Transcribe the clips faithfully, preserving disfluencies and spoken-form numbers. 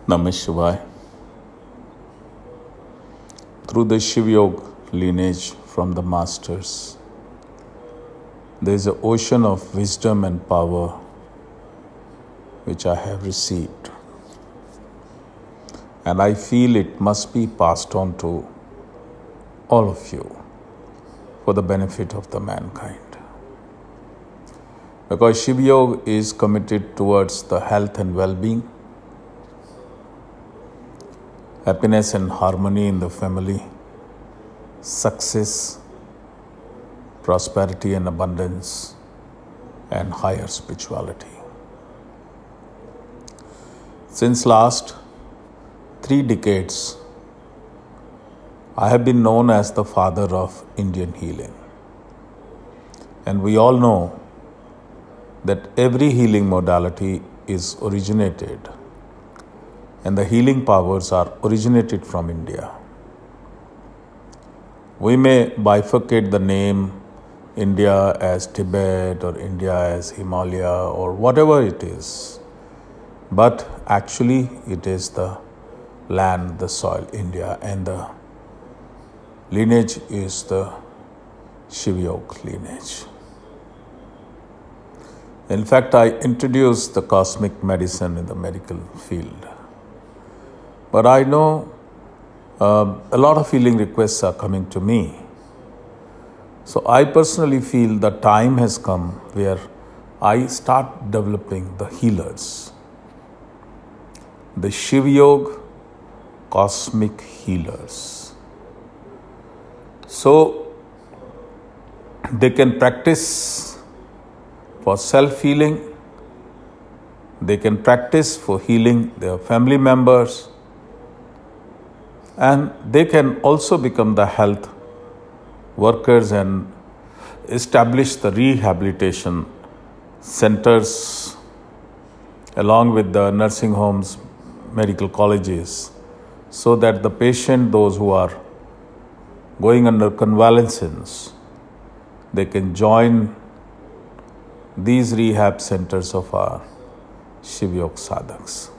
Namah Shivaya. Through the Shiv Yoga lineage from the Masters, there is an ocean of wisdom and power which I have received. And I feel it must be passed on to all of you for the benefit of the mankind. Because Shiv Yoga is committed towards the health and well-being, happiness and harmony in the family, success, prosperity and abundance, and higher spirituality. Since last three decades, I have been known as the father of Indian healing. And we all know that every healing modality is originated and the healing powers are originated from India. We may bifurcate the name India as Tibet or India as Himalaya or whatever it is, but actually it is the land, the soil, India, and the lineage is the Shiv Yoga lineage. In fact, I introduced the cosmic medicine in the medical field. But I know uh, a lot of healing requests are coming to me. So I personally feel the time has come where I start developing the healers, the Shiv Yoga cosmic healers. So they can practice for self-healing, they can practice for healing their family members, and they can also become the health workers and establish the rehabilitation centers along with the nursing homes, medical colleges, so that the patient, those who are going under convalescence, they can join these rehab centers of our Shiv Yoga sadhaks.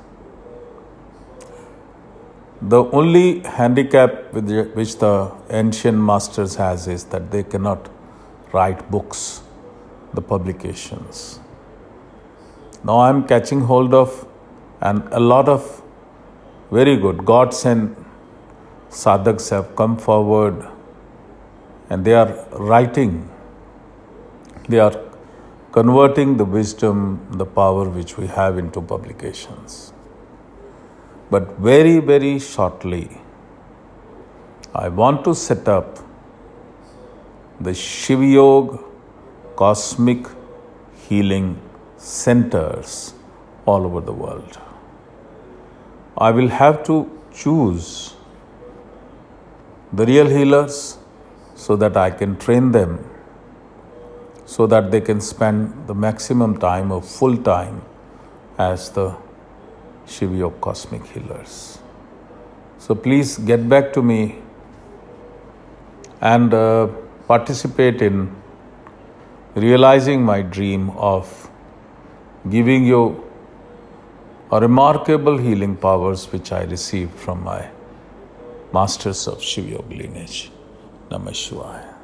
The only handicap with which the ancient masters has is that they cannot write books, the publications. Now I am catching hold of, and a lot of very good God-sent sadhaks have come forward and they are writing, they are converting the wisdom, the power which we have into publications. But very, very shortly, I want to set up the Shiv Yoga cosmic healing centers all over the world. I will have to choose the real healers so that I can train them, so that they can spend the maximum time of full time as the Shiv Yoga cosmic healers. So please get back to me and uh, participate in realizing my dream of giving you a remarkable healing powers which I received from my masters of Shiv Yoga lineage. Namah Shivaya.